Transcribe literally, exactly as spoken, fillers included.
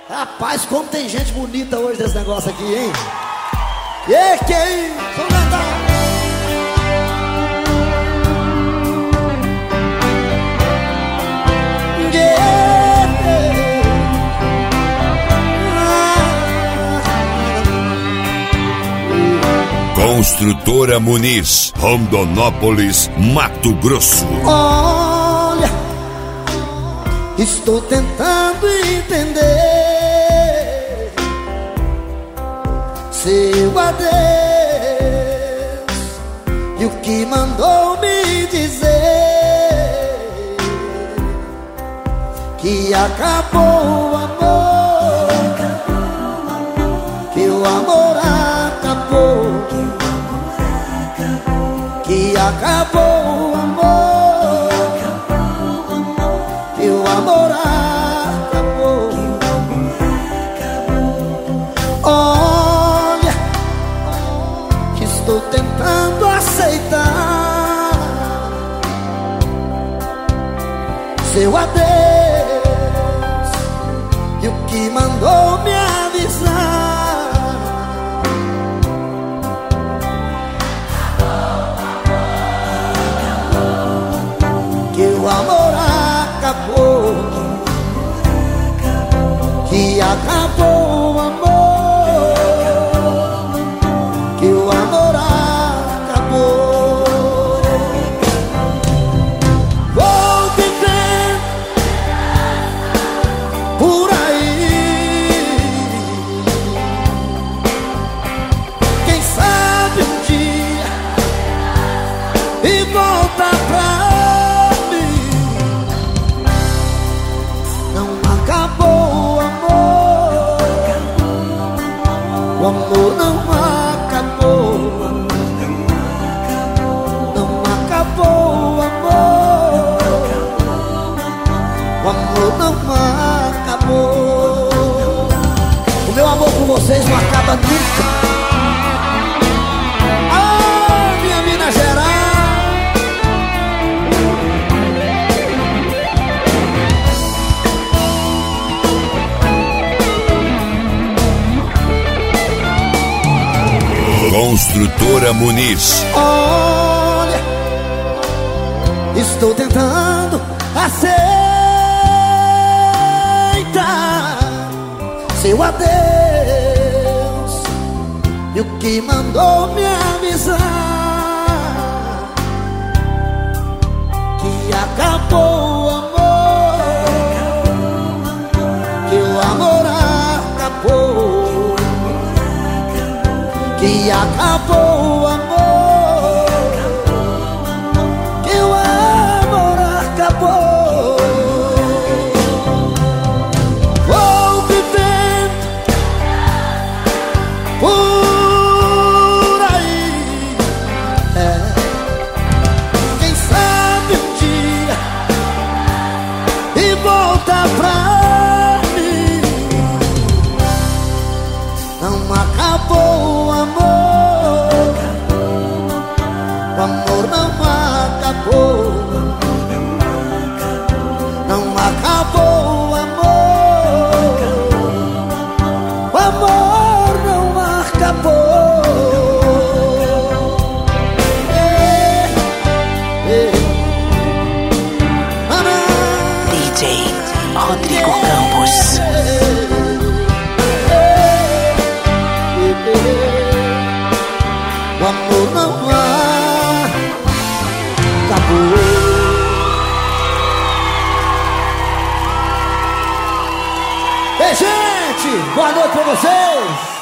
Rapaz, como tem gente bonita hoje desse negócio aqui, hein? E que é isso? Vamos cantar! Construtora Muniz, Rondonópolis, Mato Grosso. Olha, estou tentando entender seu adeus e o que mandou me dizer que acabou o amor, que o amor acabou, que acabou o amor, que o amor acabou. Olha, que estou tentando aceitar seu adeus e o que mandou me avisar que o amor acabou, que acabou o amor, que o amor acabou. Vou viver por aí, quem sabe um dia e voltar pra o amor não acabou, não acabou o amor, o amor não acabou. O meu amor por vocês não acaba nunca. Ah, minha Minas Gerais. Construtora Muniz. Olha, estou tentando aceitar seu adeus e o que mandou me avisar que acabou o amor, que o amor acabou, que acabou o amor, que o amor acabou. Vou vivendo por aí, é. Quem sabe um dia e voltar pra mim. Não acabou o amor, o amor não acabou, não acabou o amor, o amor não acabou. Ei, ei. D J Rodrigo Campos. O amor não acabou. Ei, gente, boa noite pra vocês.